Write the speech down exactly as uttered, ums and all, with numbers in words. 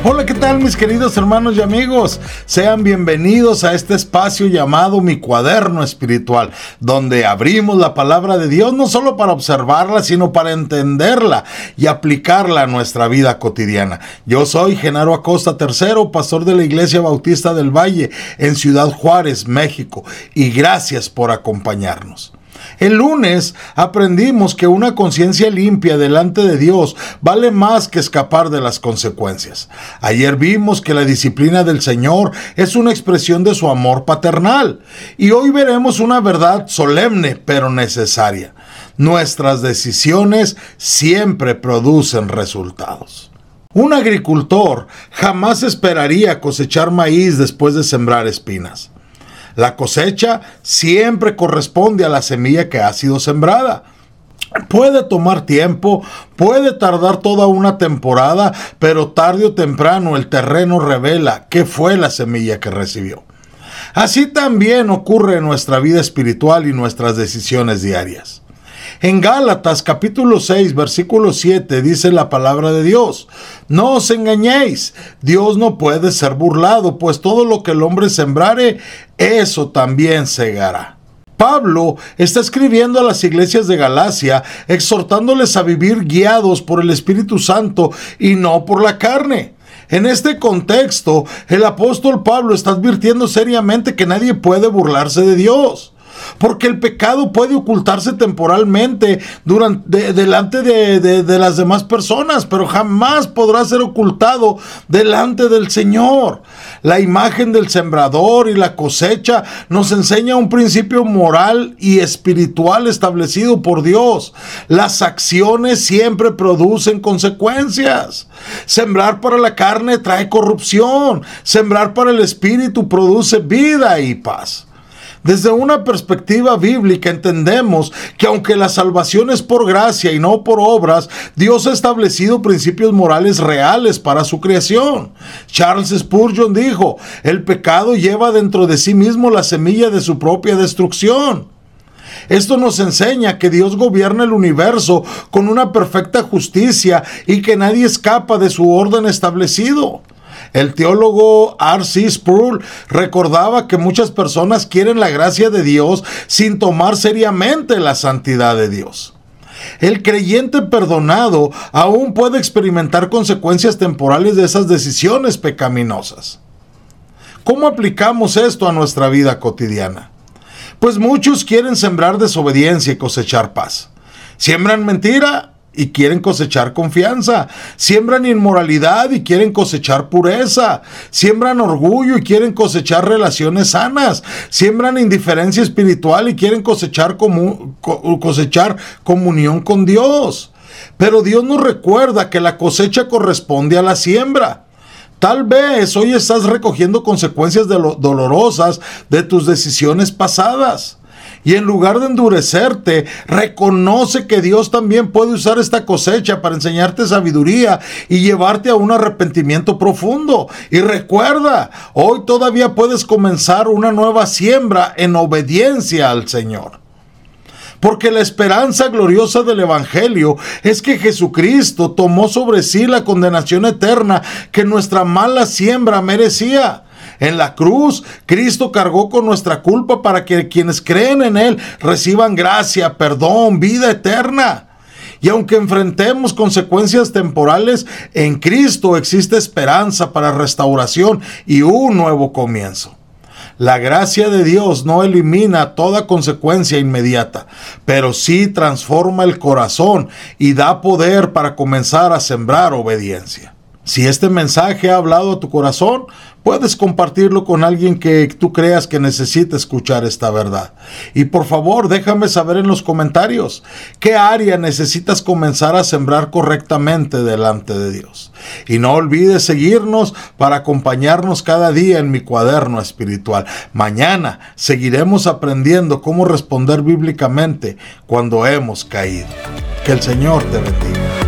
Hola, ¿qué tal mis queridos hermanos y amigos? Sean bienvenidos a este espacio llamado Mi Cuaderno Espiritual, donde abrimos la palabra de Dios no solo para observarla, sino para entenderla y aplicarla a nuestra vida cotidiana. Yo soy Genaro Acosta tercero, pastor de la Iglesia Bautista del Valle en Ciudad Juárez, México, y gracias por acompañarnos. El lunes aprendimos que una conciencia limpia delante de Dios vale más que escapar de las consecuencias. Ayer vimos que la disciplina del Señor es una expresión de su amor paternal. Y hoy veremos una verdad solemne pero necesaria. Nuestras decisiones siempre producen resultados. Un agricultor jamás esperaría cosechar maíz después de sembrar espinas. La cosecha siempre corresponde a la semilla que ha sido sembrada. Puede tomar tiempo, puede tardar toda una temporada, pero tarde o temprano el terreno revela qué fue la semilla que recibió. Así también ocurre en nuestra vida espiritual y nuestras decisiones diarias. En Gálatas capítulo seis versículo siete dice la palabra de Dios: no os engañéis, Dios no puede ser burlado, pues todo lo que el hombre sembrare, eso también segará. Pablo está escribiendo a las iglesias de Galacia, exhortándoles a vivir guiados por el Espíritu Santo y no por la carne. En este contexto, el apóstol Pablo está advirtiendo seriamente que nadie puede burlarse de Dios. Porque el pecado puede ocultarse temporalmente durante, de, delante de, de, de las demás personas, pero jamás podrá ser ocultado delante del Señor. La imagen del sembrador y la cosecha nos enseña un principio moral y espiritual establecido por Dios. Las acciones siempre producen consecuencias. Sembrar para la carne trae corrupción. Sembrar para el espíritu produce vida y paz. Desde una perspectiva bíblica entendemos que aunque la salvación es por gracia y no por obras, Dios ha establecido principios morales reales para su creación. Charles Spurgeon dijo: el pecado lleva dentro de sí mismo la semilla de su propia destrucción. Esto nos enseña que Dios gobierna el universo con una perfecta justicia y que nadie escapa de su orden establecido. El teólogo R C Sproul recordaba que muchas personas quieren la gracia de Dios sin tomar seriamente la santidad de Dios. El creyente perdonado aún puede experimentar consecuencias temporales de esas decisiones pecaminosas. ¿Cómo aplicamos esto a nuestra vida cotidiana? Pues muchos quieren sembrar desobediencia y cosechar paz. Siembran mentira y quieren cosechar confianza. Siembran inmoralidad y quieren cosechar pureza. Siembran orgullo y quieren cosechar relaciones sanas. Siembran indiferencia espiritual y quieren cosechar, comu- cosechar comunión con Dios. Pero Dios nos recuerda que la cosecha corresponde a la siembra. Tal vez hoy estás recogiendo consecuencias de lo- dolorosas de tus decisiones pasadas. Y en lugar de endurecerte, reconoce que Dios también puede usar esta cosecha para enseñarte sabiduría y llevarte a un arrepentimiento profundo. Y recuerda, hoy todavía puedes comenzar una nueva siembra en obediencia al Señor. Porque la esperanza gloriosa del Evangelio es que Jesucristo tomó sobre sí la condenación eterna que nuestra mala siembra merecía. En la cruz, Cristo cargó con nuestra culpa para que quienes creen en Él reciban gracia, perdón, vida eterna. Y aunque enfrentemos consecuencias temporales, en Cristo existe esperanza para restauración y un nuevo comienzo. La gracia de Dios no elimina toda consecuencia inmediata, pero sí transforma el corazón y da poder para comenzar a sembrar obediencia. Si este mensaje ha hablado a tu corazón, puedes compartirlo con alguien que tú creas que necesita escuchar esta verdad. Y por favor, déjame saber en los comentarios qué área necesitas comenzar a sembrar correctamente delante de Dios. Y no olvides seguirnos para acompañarnos cada día en Mi Cuaderno Espiritual. Mañana seguiremos aprendiendo cómo responder bíblicamente cuando hemos caído. Que el Señor te bendiga.